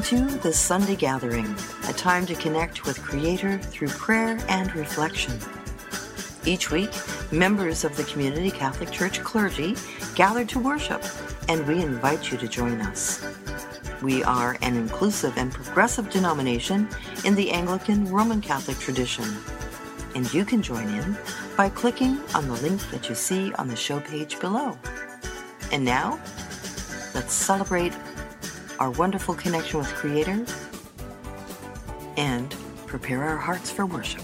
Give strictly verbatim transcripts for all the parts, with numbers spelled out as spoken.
to the Sunday Gathering, a time to connect with Creator through prayer and reflection. Each week, members of the Community Catholic Church clergy gather to worship, and we invite you to join us. We are an inclusive and progressive denomination in the Anglican Roman Catholic tradition, and you can join in by clicking on the link that you see on the show page below. And now, let's celebrate our wonderful connection with Creator and prepare our hearts for worship.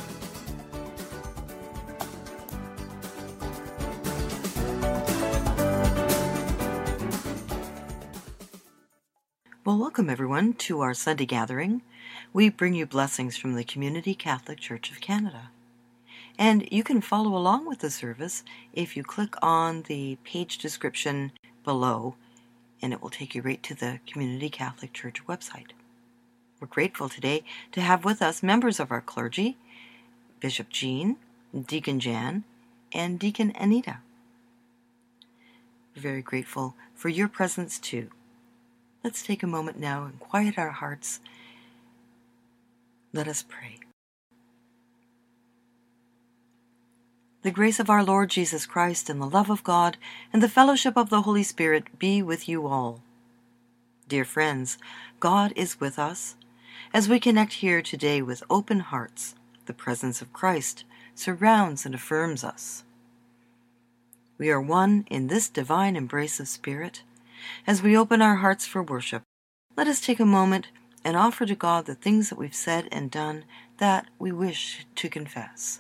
Well, welcome everyone to our Sunday gathering. We bring you blessings from the Community Catholic Church of Canada. And you can follow along with the service if you click on the page description below, and it will take you right to the Community Catholic Church website. We're grateful today to have with us members of our clergy, Bishop Jean, Deacon Jan, and Deacon Anita. We're very grateful for your presence too. Let's take a moment now and quiet our hearts. Let us pray. The grace of our Lord Jesus Christ and the love of God and the fellowship of the Holy Spirit be with you all. Dear friends, God is with us. As we connect here today with open hearts, the presence of Christ surrounds and affirms us. We are one in this divine embrace of Spirit. As we open our hearts for worship, let us take a moment and offer to God the things that we've said and done that we wish to confess.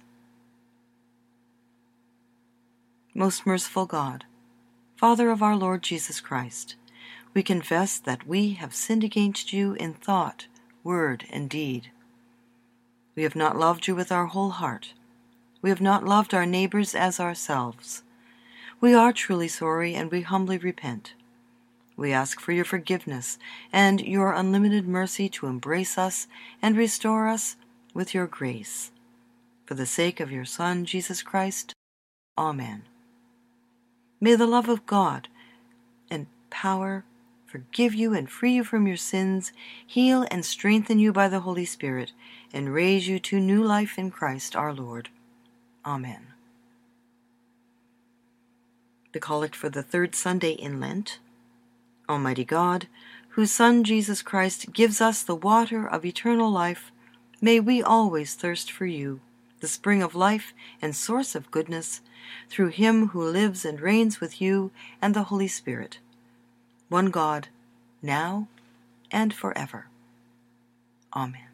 Most merciful God, Father of our Lord Jesus Christ, we confess that we have sinned against you in thought, word, and deed. We have not loved you with our whole heart. We have not loved our neighbors as ourselves. We are truly sorry, and we humbly repent. We ask for your forgiveness and your unlimited mercy to embrace us and restore us with your grace. For the sake of your Son, Jesus Christ, Amen. May the love of God and power forgive you and free you from your sins, heal and strengthen you by the Holy Spirit, and raise you to new life in Christ our Lord. Amen. The Collect for the third Sunday in Lent. Almighty God, whose Son Jesus Christ gives us the water of eternal life, may we always thirst for you, the spring of life and source of goodness, through him who lives and reigns with you and the Holy Spirit, one God, now and forever. Amen.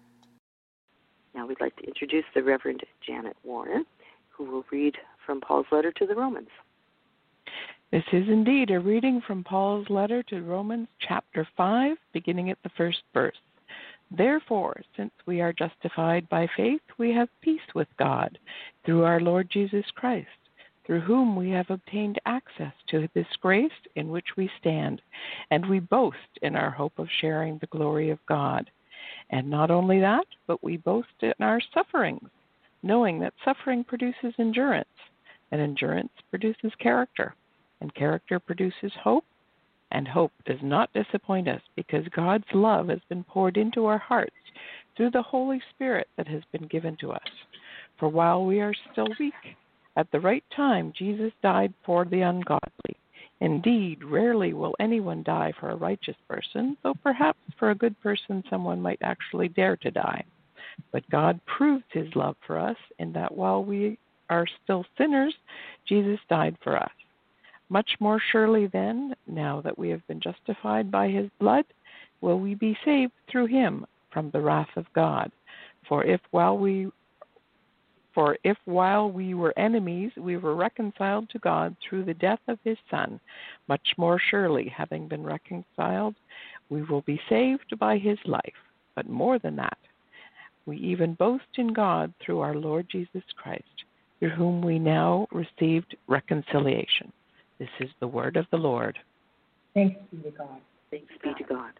Now we'd like to introduce the Reverend Janet Warren, who will read from Paul's letter to the Romans. This is indeed a reading from Paul's letter to Romans chapter five, beginning at the first verse. Therefore, since we are justified by faith, we have peace with God through our Lord Jesus Christ, through whom we have obtained access to this grace in which we stand, and we boast in our hope of sharing the glory of God. And not only that, but we boast in our sufferings, knowing that suffering produces endurance, and endurance produces character, and character produces hope, and hope does not disappoint us, because God's love has been poured into our hearts through the Holy Spirit that has been given to us. For while we are still weak, at the right time Jesus died for the ungodly. Indeed, rarely will anyone die for a righteous person, though perhaps for a good person someone might actually dare to die. But God proves his love for us in that while we are still sinners, Jesus died for us. Much more surely then, now that we have been justified by his blood, will we be saved through him from the wrath of God. For if while we for if while we were enemies, we were reconciled to God through the death of his Son, much more surely, having been reconciled, we will be saved by his life. But more than that, we even boast in God through our Lord Jesus Christ, through whom we now received reconciliation. This is the word of the Lord. Thanks be to God. Thanks be to God.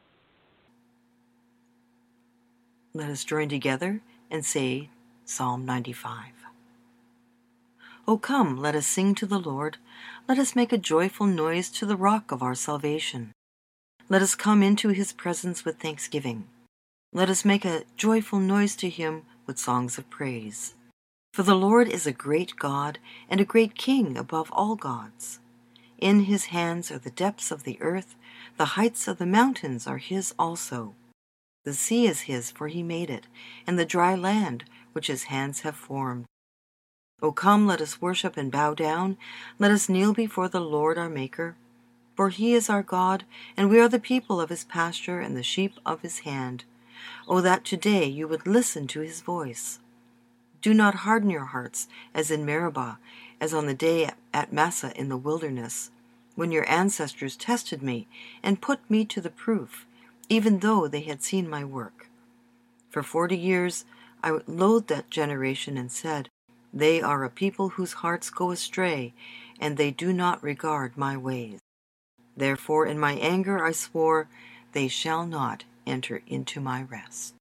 Let us join together and say Psalm ninety-five. O come, let us sing to the Lord. Let us make a joyful noise to the rock of our salvation. Let us come into his presence with thanksgiving. Let us make a joyful noise to him with songs of praise. For the Lord is a great God and a great King above all gods. In his hands are the depths of the earth, the heights of the mountains are his also. The sea is his, for he made it, and the dry land which his hands have formed. O come, let us worship and bow down. Let us kneel before the Lord our Maker. For he is our God, and we are the people of his pasture and the sheep of his hand. O that today you would listen to his voice. Do not harden your hearts, as in Meribah, as on the day at Massah in the wilderness, when your ancestors tested me and put me to the proof, even though they had seen my work. For forty years I loathed that generation and said, they are a people whose hearts go astray, and they do not regard my ways. Therefore in my anger I swore, they shall not enter into my rest.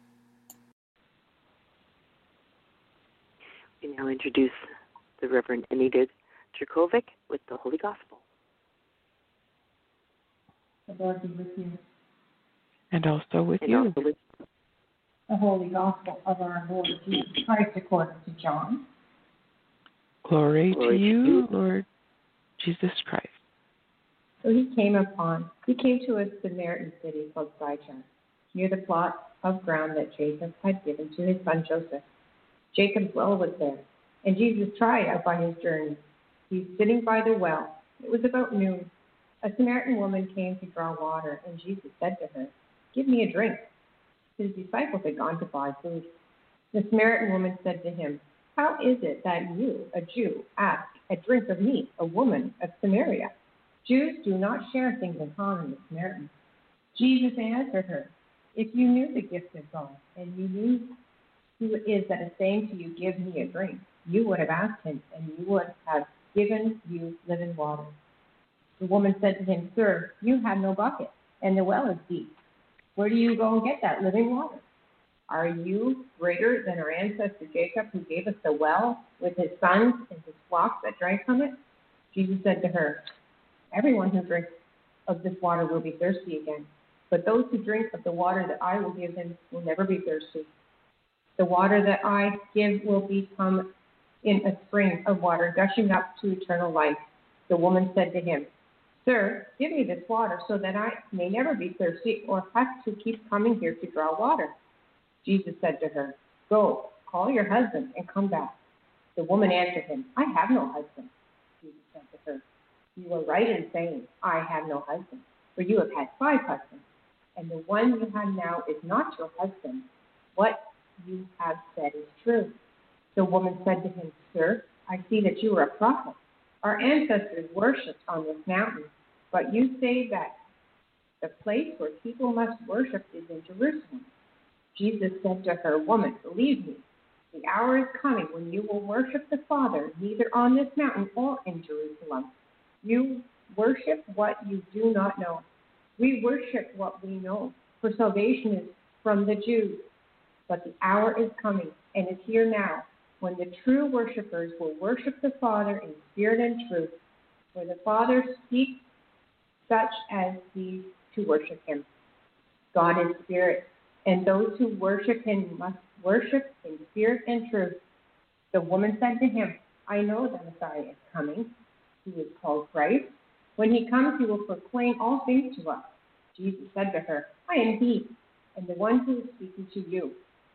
We now introduce the Reverend Anita Jerkovic with the Holy Gospel. The Lord be with you. And also with and you. Also with The Holy Gospel of our Lord Jesus Christ according to John. Glory, Glory to to you, you. Lord Jesus Christ. So he came upon, he came to a Samaritan city called Sychar, near the plot of ground that Jacob had given to his son Joseph. Jacob's well was there, and Jesus tried out by his journey. He was sitting by the well. It was about noon. A Samaritan woman came to draw water, and Jesus said to her, "Give me a drink." His disciples had gone to buy food. The Samaritan woman said to him, "How is it that you, a Jew, ask a drink of me, a woman of Samaria? Jews do not share things in common with Samaritans." Jesus answered her, "If you knew the gift of God, and you knew who it is that is saying to you, 'Give me a drink,' you would have asked him, and he would have given you living water." The woman said to him, "Sir, you have no bucket, and the well is deep. Where do you go and get that living water? Are you greater than our ancestor Jacob, who gave us the well with his sons and his flocks that drank from it?" Jesus said to her, "Everyone who drinks of this water will be thirsty again, but those who drink of the water that I will give them will never be thirsty. The water that I give will become in a spring of water gushing up to eternal life." The woman said to him, "Sir, give me this water so that I may never be thirsty or have to keep coming here to draw water." Jesus said to her, "Go, call your husband and come back." The woman answered him, "I have no husband." Jesus said to her, "You are right in saying, 'I have no husband,' for you have had five husbands, and the one you have now is not your husband. What you have said is true." The woman said to him, "Sir, I see that you are a prophet. Our ancestors worshipped on this mountain, but you say that the place where people must worship is in Jerusalem." Jesus said to her, "Woman, believe me, the hour is coming when you will worship the Father neither on this mountain or in Jerusalem. You worship what you do not know. We worship what we know, for salvation is from the Jews. But the hour is coming, and is here now, when the true worshipers will worship the Father in spirit and truth, for the Father seeks such as these to worship him. God is spirit, and those who worship him must worship in spirit and truth." The woman said to him, "I know the Messiah is coming, who is called Christ. When he comes, he will proclaim all things to us." Jesus said to her, "I am he, and the one who is speaking to you."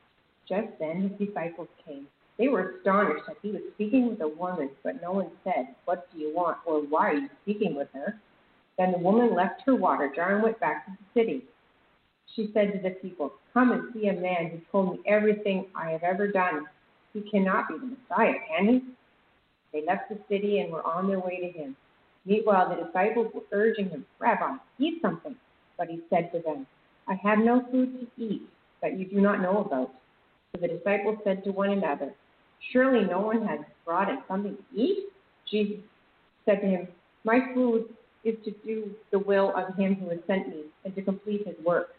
Just then his disciples came. They were astonished that he was speaking with a woman, but no one said, "What do you want?" or "Why are you speaking with her?" Then the woman left her water jar and went back to the city. She said to the people, "Come and see a man who told me everything I have ever done. He cannot be the Messiah, can he?" They left the city and were on their way to him. Meanwhile, the disciples were urging him, "Rabbi, eat something." But he said to them, "I have no food to eat that you do not know about." So the disciples said to one another, "Surely no one has brought us something to eat?" Jesus said to him, "My food is to do the will of him who has sent me and to complete his work.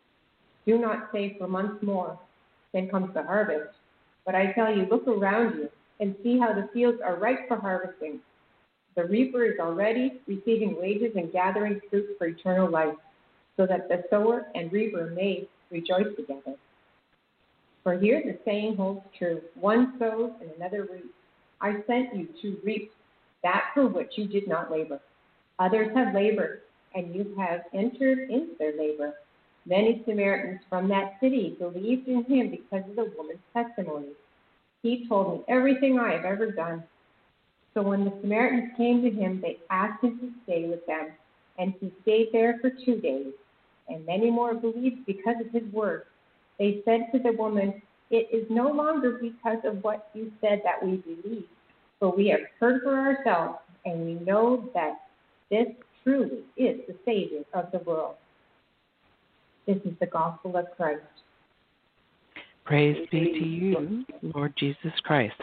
Do not say for months more, then comes the harvest. But I tell you, look around you and see how the fields are ripe for harvesting. The reaper is already receiving wages and gathering fruit for eternal life, so that the sower and reaper may rejoice together. For here the saying holds true, one sows and another reaps. I sent you to reap that for which you did not labor. Others have labored, and you have entered into their labor. Many Samaritans from that city believed in him because of the woman's testimony. He told me everything I have ever done. So when the Samaritans came to him, they asked him to stay with them, and he stayed there for two days. And many more believed because of his word. They said to the woman, "It is no longer because of what you said that we believe, for we have heard for ourselves, and we know that this truly is the Savior of the world." This is the gospel of Christ. Praise be to you, Lord Jesus Christ.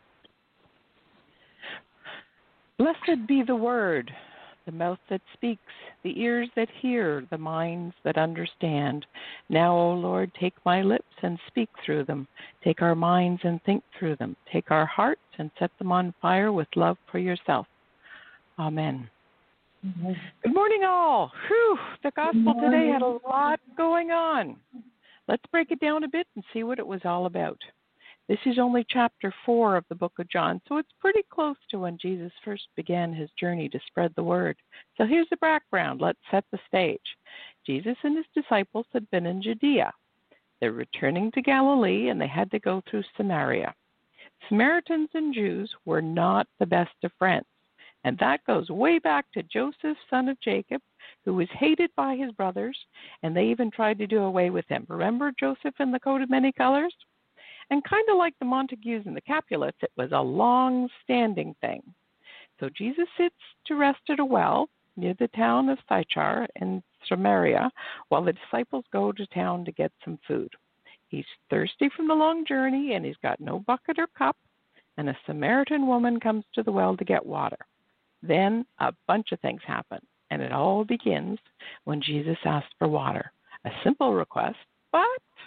Blessed be the word, the mouth that speaks, the ears that hear, the minds that understand. Now, O Lord, take my lips and speak through them. Take our minds and think through them. Take our hearts and set them on fire with love for yourself. Amen. Mm-hmm. Good morning, all. Whew, the gospel today had a lot going on. Let's break it down a bit and see what it was all about. This is only chapter four of the book of John, so it's pretty close to when Jesus first began his journey to spread the word. So here's the background. Let's set the stage. Jesus and his disciples had been in Judea. They're returning to Galilee, and they had to go through Samaria. Samaritans and Jews were not the best of friends, and that goes way back to Joseph, son of Jacob, who was hated by his brothers, and they even tried to do away with him. Remember Joseph in the coat of many colors? And kind of like the Montagues and the Capulets, it was a long-standing thing. So Jesus sits to rest at a well near the town of Sychar in Samaria, while the disciples go to town to get some food. He's thirsty from the long journey, and he's got no bucket or cup, and a Samaritan woman comes to the well to get water. Then a bunch of things happen, and it all begins when Jesus asks for water. A simple request, but...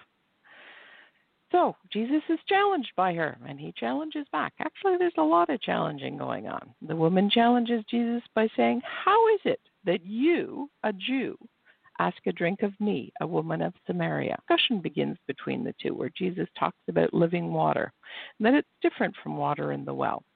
So Jesus is challenged by her, and he challenges back. Actually, there's a lot of challenging going on. The woman challenges Jesus by saying, "How is it that you, a Jew, ask a drink of me, a woman of Samaria?" Discussion begins between the two, where Jesus talks about living water, and that it's different from water in the well.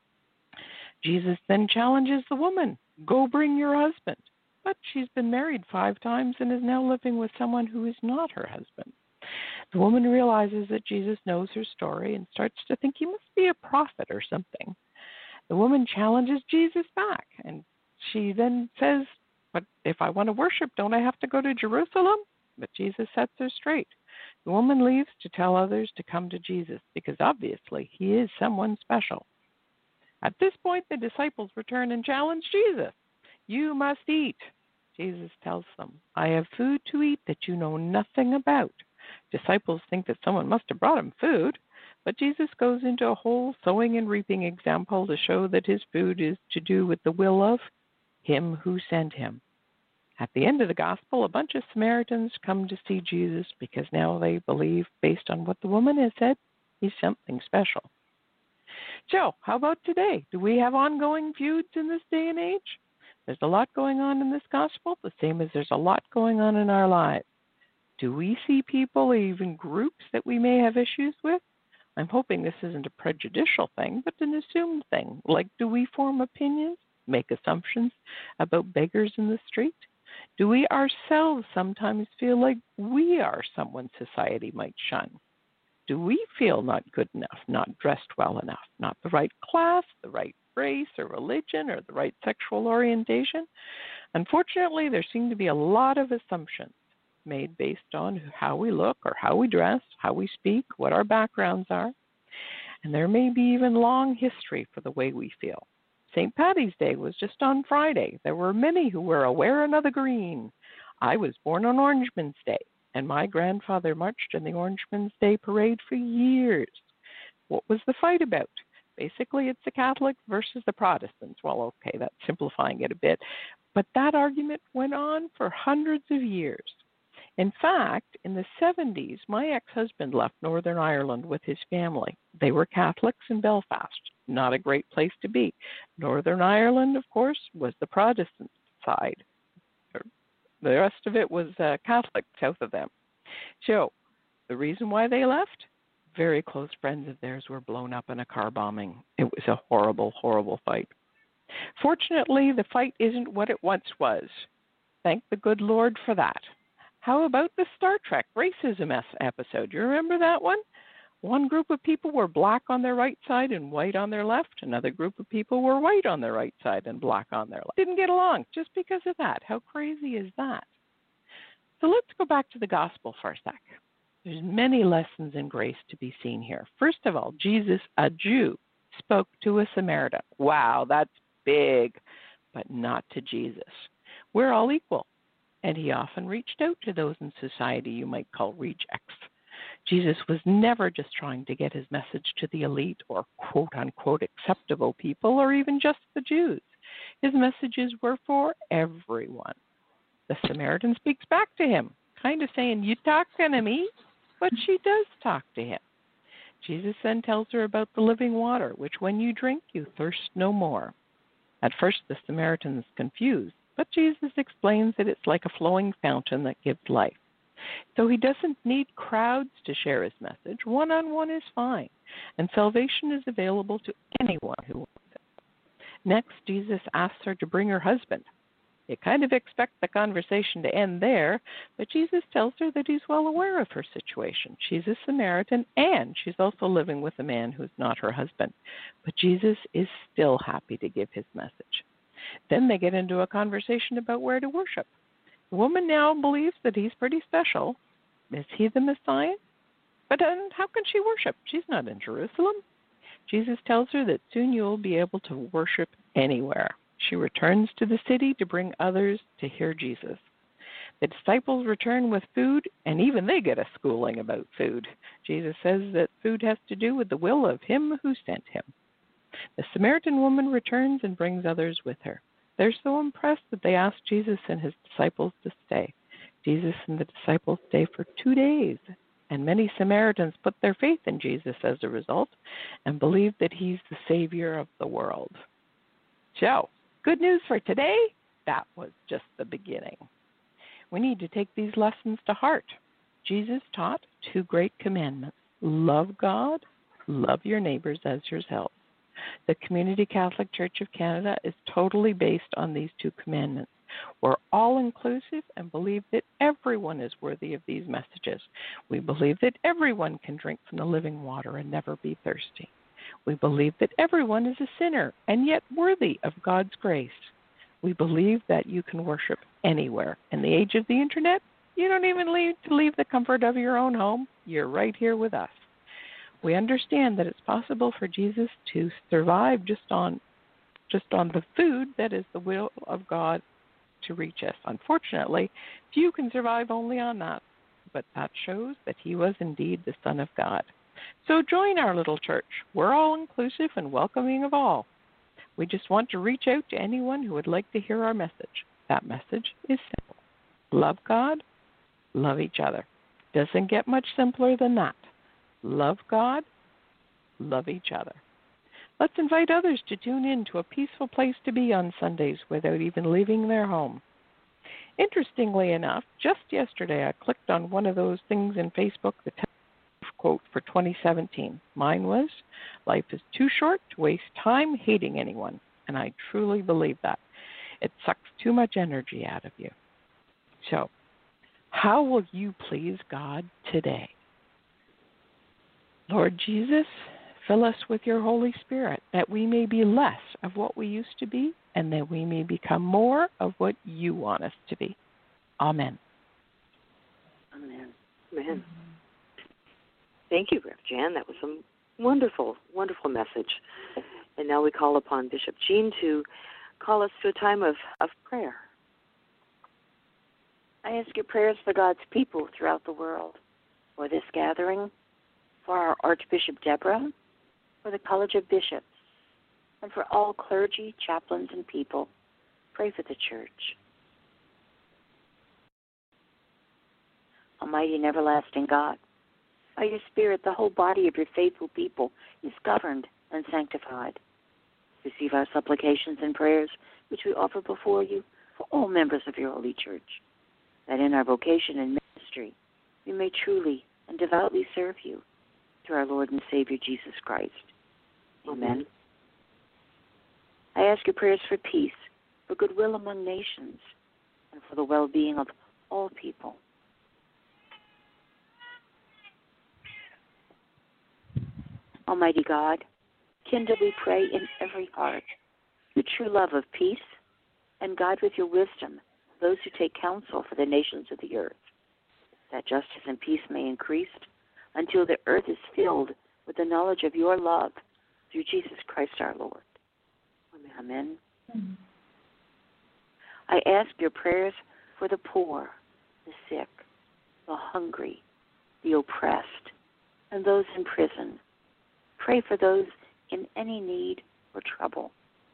Jesus then challenges the woman, "Go bring your husband." But she's been married five times and is now living with someone who is not her husband. The woman realizes that Jesus knows her story and starts to think he must be a prophet or something. The woman challenges Jesus back, and she then says, "But if I want to worship, don't I have to go to Jerusalem?" But Jesus sets her straight. The woman leaves to tell others to come to Jesus, because obviously he is someone special. At this point, the disciples return and challenge Jesus. "You must eat." Jesus tells them, "I have food to eat that you know nothing about." Disciples think that someone must have brought him food, but Jesus goes into a whole sowing and reaping example to show that his food is to do with the will of him who sent him. At the end of the gospel, a bunch of Samaritans come to see Jesus because now they believe, based on what the woman has said, he's something special. So, how about today? Do we have ongoing feuds in this day and age? There's a lot going on in this gospel, the same as there's a lot going on in our lives. Do we see people, even groups, that we may have issues with? I'm hoping this isn't a prejudicial thing, but an assumed thing. Like, do we form opinions, make assumptions about beggars in the street? Do we ourselves sometimes feel like we are someone society might shun? Do we feel not good enough, not dressed well enough, not the right class, the right race or religion, or the right sexual orientation? Unfortunately, there seem to be a lot of assumptions made based on how we look or how we dress, how we speak, what our backgrounds are. And there may be even long history for the way we feel. Saint Paddy's Day was just on Friday. There were many who were wearing of the green. I was born on Orangeman's Day, and my grandfather marched in the Orangeman's Day parade for years. What was the fight about? Basically, it's the Catholics versus the Protestants. Well, okay, that's simplifying it a bit. But that argument went on for hundreds of years. In fact, in the seventies, my ex-husband left Northern Ireland with his family. They were Catholics in Belfast. Not a great place to be. Northern Ireland, of course, was the Protestant side, or The rest of it was uh, Catholic south of them. So the reason why they left, very close friends of theirs were blown up in a car bombing. It was a horrible, horrible fight. Fortunately, the fight isn't what it once was. Thank the good Lord for that. How about the Star Trek racism episode? You remember that one? One group of people were black on their right side and white on their left. Another group of people were white on their right side and black on their left. Didn't get along just because of that. How crazy is that? So let's go back to the gospel for a sec. There's many lessons in grace to be seen here. First of all, Jesus, a Jew, spoke to a Samaritan. Wow, that's big, but not to Jesus. We're all equal, and he often reached out to those in society you might call rejects. Jesus was never just trying to get his message to the elite or quote-unquote acceptable people or even just the Jews. His messages were for everyone. The Samaritan speaks back to him, kind of saying, you talking to me? But she does talk to him. Jesus then tells her about the living water, which when you drink, you thirst no more. At first, the Samaritan's confused, but Jesus explains that it's like a flowing fountain that gives life. So he doesn't need crowds to share his message. One-on-one is fine, and salvation is available to anyone who wants it. Next, Jesus asks her to bring her husband. You kind of expect the conversation to end there, but Jesus tells her that he's well aware of her situation. She's a Samaritan, and she's also living with a man who's not her husband. But Jesus is still happy to give his message. Then they get into a conversation about where to worship. The woman now believes that he's pretty special. Is he the Messiah? But then how can she worship? She's not in Jerusalem. Jesus tells her that soon you'll be able to worship anywhere. She returns to the city to bring others to hear Jesus. The disciples return with food, and even they get a schooling about food. Jesus says that food has to do with the will of him who sent him. The Samaritan woman returns and brings others with her. They're so impressed that they ask Jesus and his disciples to stay. Jesus and the disciples stay for two days, and many Samaritans put their faith in Jesus as a result and believe that he's the Savior of the world. So, good news for today, that was just the beginning. We need to take these lessons to heart. Jesus taught two great commandments. Love God, love your neighbors as yourself. The Community Catholic Church of Canada is totally based on these two commandments. We're all inclusive and believe that everyone is worthy of these messages. We believe that everyone can drink from the living water and never be thirsty. We believe that everyone is a sinner and yet worthy of God's grace. We believe that you can worship anywhere. In the age of the Internet, you don't even need to leave the comfort of your own home. You're right here with us. We understand that it's possible for Jesus to survive just on just on the food that is the will of God to reach us. Unfortunately, few can survive only on that, but that shows that he was indeed the Son of God. So join our little church. We're all inclusive and welcoming of all. We just want to reach out to anyone who would like to hear our message. That message is simple. Love God, love each other. Doesn't get much simpler than that. Love God, love each other. Let's invite others to tune in to a peaceful place to be on Sundays without even leaving their home. Interestingly enough, just yesterday I clicked on one of those things in Facebook, the quote for twenty seventeen. Mine was, life is too short to waste time hating anyone. And I truly believe that. It sucks too much energy out of you. So, how will you please God today? Lord Jesus, fill us with your Holy Spirit, that we may be less of what we used to be, and that we may become more of what you want us to be. Amen. Amen. Amen. Thank you, Rev Jan. That was a wonderful, wonderful message. And now we call upon Bishop Jean to call us to a time of, of prayer. I ask your prayers for God's people throughout the world, for this gathering, for our Archbishop Deborah, for the College of Bishops, and for all clergy, chaplains, and people. Pray for the church. Almighty and everlasting God, by your Spirit, the whole body of your faithful people is governed and sanctified. Receive our supplications and prayers, which we offer before you for all members of your holy church. that in our vocation and ministry we may truly and devoutly serve you through our Lord and Savior Jesus Christ. Amen. I ask your prayers for peace, for goodwill among nations, and for the well-being of all people. Almighty God, kindle, we pray, in every heart the true love of peace, and guide with your wisdom those who take counsel for the nations of the earth, that justice and peace may increase until the earth is filled with the knowledge of your love through Jesus Christ our Lord. Amen. Amen. I ask your prayers for the poor, the sick, the hungry, the oppressed, and those in prison. Pray for those in any need or trouble.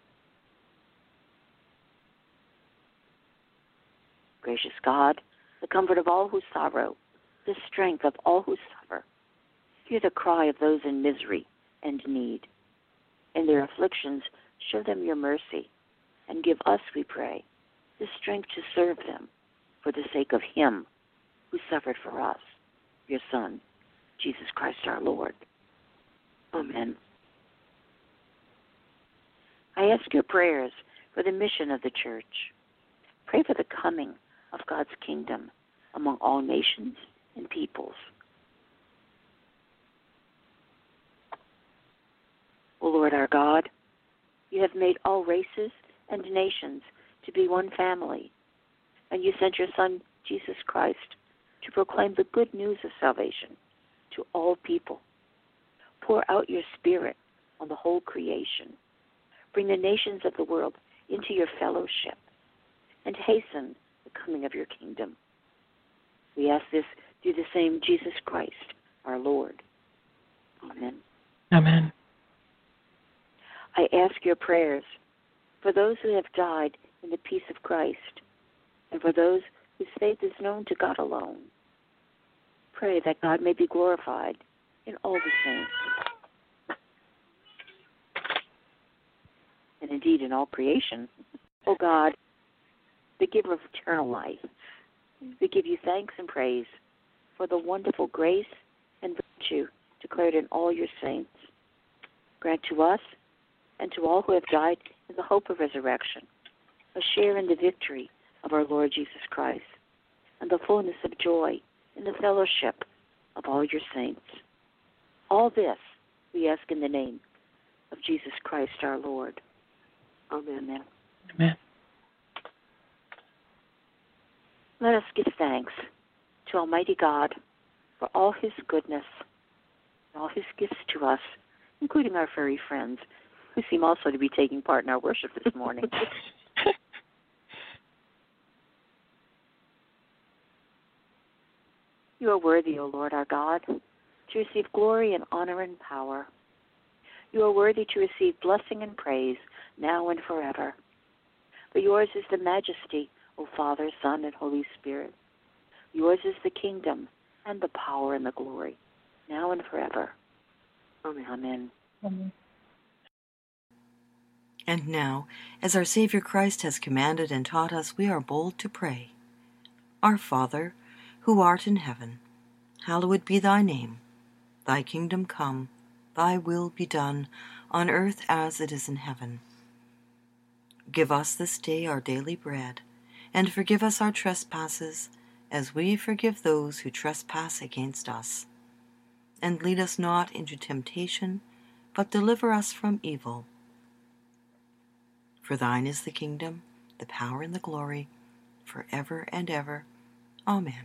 Gracious God, the comfort of all who sorrow, the strength of all who suffer, hear the cry of those in misery and need. In their afflictions, show them your mercy, and give us, we pray, the strength to serve them for the sake of him who suffered for us, your Son, Jesus Christ our Lord. Amen. I ask your prayers for the mission of the Church. Pray for the coming of God's kingdom among all nations and peoples. O Lord our God, you have made all races and nations to be one family, and you sent your Son, Jesus Christ, to proclaim the good news of salvation to all people. Pour out your Spirit on the whole creation. Bring the nations of the world into your fellowship, and hasten the coming of your kingdom. We ask this through the same Jesus Christ, our Lord. Amen. Amen. I ask your prayers for those who have died in the peace of Christ, and for those whose faith is known to God alone. Pray that God may be glorified in all the saints, and indeed in all creation. O God, the giver of eternal life, we give you thanks and praise for the wonderful grace and virtue declared in all your saints. Grant to us and to all who have died in the hope of resurrection a share in the victory of our Lord Jesus Christ, and the fullness of joy in the fellowship of all your saints. All this we ask in the name of Jesus Christ our Lord. Amen. Amen. Let us give thanks to Almighty God for all his goodness and all his gifts to us, including our furry friends, who seem also to be taking part in our worship this morning. You are worthy, O Lord our God, to receive glory and honor and power. You are worthy to receive blessing and praise now and forever. For yours is the majesty, O Father, Son, and Holy Spirit. Yours is the kingdom and the power and the glory, now and forever. Amen. Amen. Amen. And now, as our Savior Christ has commanded and taught us, we are bold to pray. Our Father, who art in heaven, hallowed be thy name. Thy kingdom come, thy will be done, on earth as it is in heaven. Give us this day our daily bread, and forgive us our trespasses, as we forgive those who trespass against us. And lead us not into temptation, but deliver us from evil. For thine is the kingdom, the power, and the glory, forever and ever. Amen.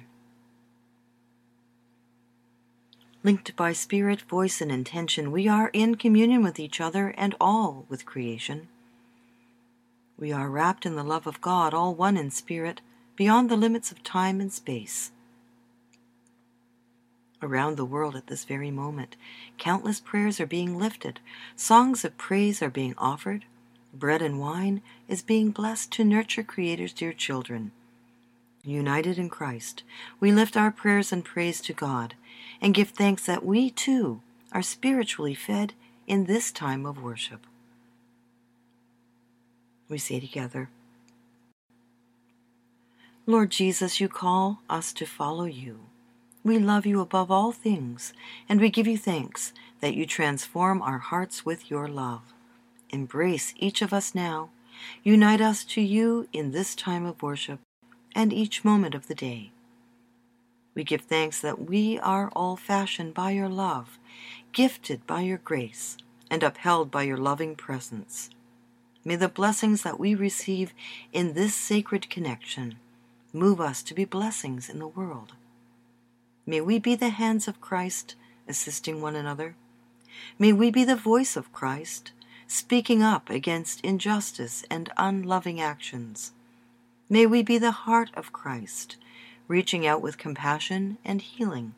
Linked by spirit, voice, and intention, we are in communion with each other and all with creation. We are wrapped in the love of God, all one in spirit, beyond the limits of time and space. Around the world at this very moment, countless prayers are being lifted, songs of praise are being offered, bread and wine is being blessed to nurture Creator's dear children. United in Christ, we lift our prayers and praise to God, and give thanks that we, too, are spiritually fed in this time of worship. We say together, Lord Jesus, you call us to follow you. We love you above all things, and we give you thanks that you transform our hearts with your love. Embrace each of us now. Unite us to you in this time of worship and each moment of the day. We give thanks that we are all fashioned by your love, gifted by your grace, and upheld by your loving presence. May the blessings that we receive in this sacred connection move us to be blessings in the world. May we be the hands of Christ, assisting one another. May we be the voice of Christ, speaking up against injustice and unloving actions. May we be the heart of Christ, reaching out with compassion and healing.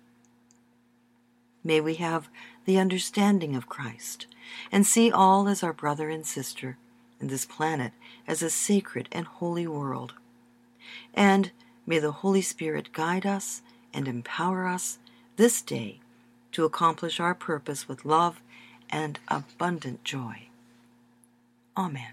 May we have the understanding of Christ and see all as our brother and sister, and this planet as a sacred and holy world. And may the Holy Spirit guide us and empower us this day to accomplish our purpose with love and abundant joy. Amen.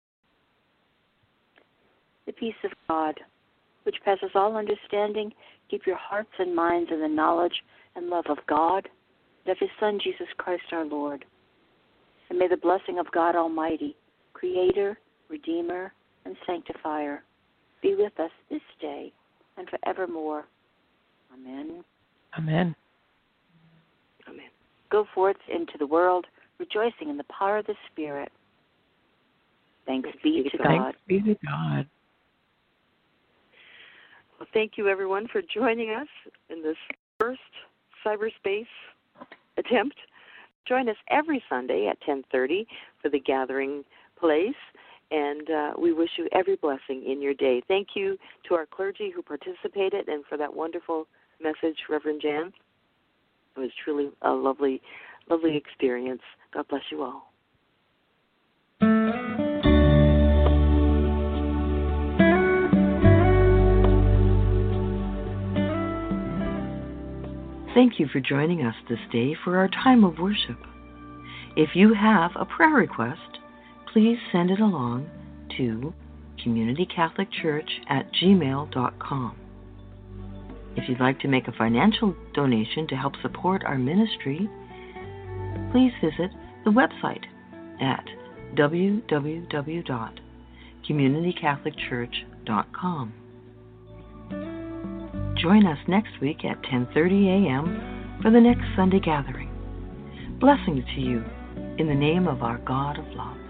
The peace of God, which passes all understanding, keep your hearts and minds in the knowledge and love of God and of his Son, Jesus Christ our Lord. And may the blessing of God Almighty, Creator, Redeemer, and Sanctifier, be with us this day and forevermore. Amen. Amen. Amen. Go forth into the world, rejoicing in the power of the Spirit. Thanks be to God. Thanks be to God. Well, thank you, everyone, for joining us in this first cyberspace attempt. Join us every Sunday at ten thirty for the gathering place, and uh, we wish you every blessing in your day. Thank you to our clergy who participated and for that wonderful message, Reverend Jan. It was truly a lovely, lovely experience. God bless you all. Thank you for joining us this day for our time of worship. If you have a prayer request, please send it along to community catholic church at gmail dot com. If you'd like to make a financial donation to help support our ministry, please visit the website at w w w dot community catholic church dot com. Join us next week at ten thirty a.m. for the next Sunday gathering. Blessings to you in the name of our God of love.